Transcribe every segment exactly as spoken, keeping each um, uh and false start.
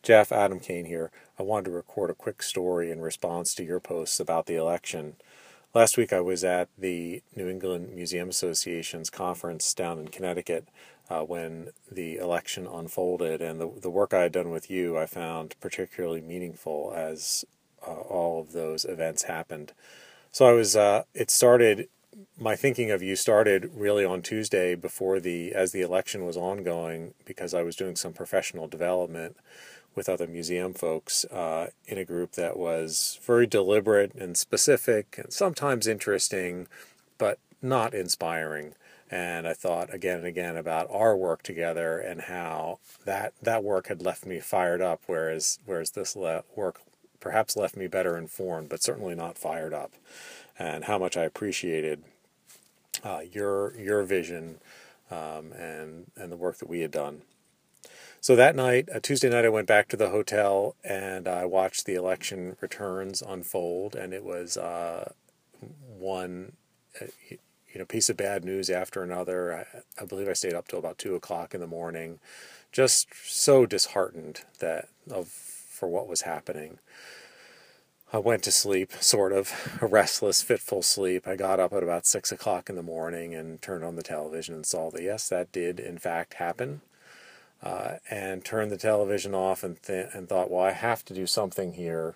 Jeff, Adam Kane here. I wanted to record a quick story in response to your posts about the election. Last week I was at the New England Museum Association's conference down in Connecticut uh, when the election unfolded, and the, the work I had done with you I found particularly meaningful as uh, all of those events happened. So I was, uh, it started, my thinking of you started really on Tuesday before the, as the election was ongoing, because I was doing some professional development with other museum folks uh, in a group that was very deliberate and specific and sometimes interesting, but not inspiring. And I thought again and again about our work together and how that that work had left me fired up, whereas whereas this le- work perhaps left me better informed, but certainly not fired up. And how much I appreciated uh, your your vision um, and and the work that we had done. So that night, uh, Tuesday night, I went back to the hotel and I watched the election returns unfold, and it was uh, one uh, you know piece of bad news after another. I, I believe I stayed up till about two o'clock in the morning, just so disheartened that of for what was happening. I went to sleep, sort of a restless, fitful sleep. I got up at about six o'clock in the morning and turned on the television and saw that yes, that did in fact happen. Uh, and turned the television off and th- and thought, well, I have to do something here.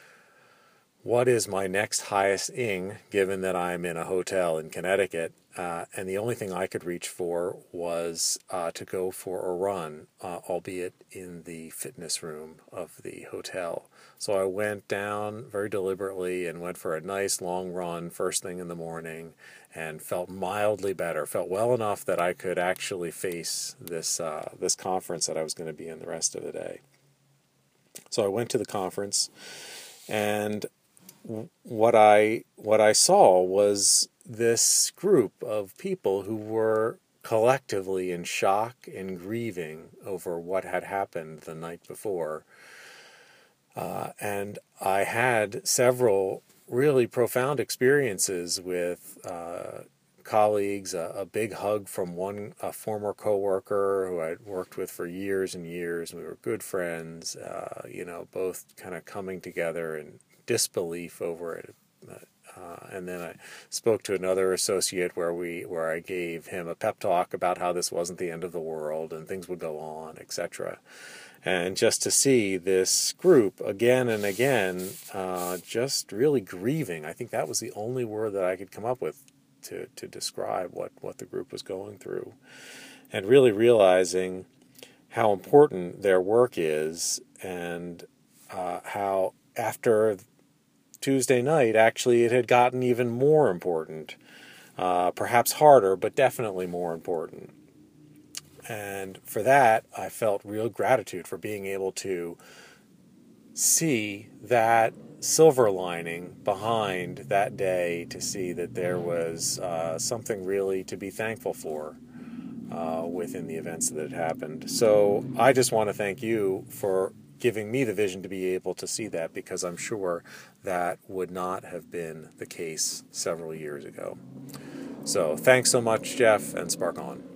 What is my next highest ing, given that I'm in a hotel in Connecticut? Uh, and the only thing I could reach for was uh, to go for a run, uh, albeit in the fitness room of the hotel. So I went down very deliberately and went for a nice long run first thing in the morning, and felt mildly better, felt well enough that I could actually face this uh, this conference that I was going to be in the rest of the day. So I went to the conference, and what I what I saw was this group of people who were collectively in shock and grieving over what had happened the night before. Uh, and I had several really profound experiences with uh, colleagues, a, a big hug from one a former coworker who I'd worked with for years and years. We were good friends, uh, you know, both kind of coming together in disbelief over it. Uh, and then I spoke to another associate where we where I gave him a pep talk about how this wasn't the end of the world and things would go on, et cetera. And just to see this group again and again, uh, just really grieving. I think that was the only word that I could come up with to, to describe what, what the group was going through. And really realizing how important their work is, and uh, how after Tuesday night, actually it had gotten even more important. Uh, perhaps harder, but definitely more important. And for that, I felt real gratitude for being able to see that silver lining behind that day, to see that there was uh, something really to be thankful for uh, within the events that had happened. So I just want to thank you for giving me the vision to be able to see that, because I'm sure that would not have been the case several years ago. So thanks so much, Jeff, and spark on.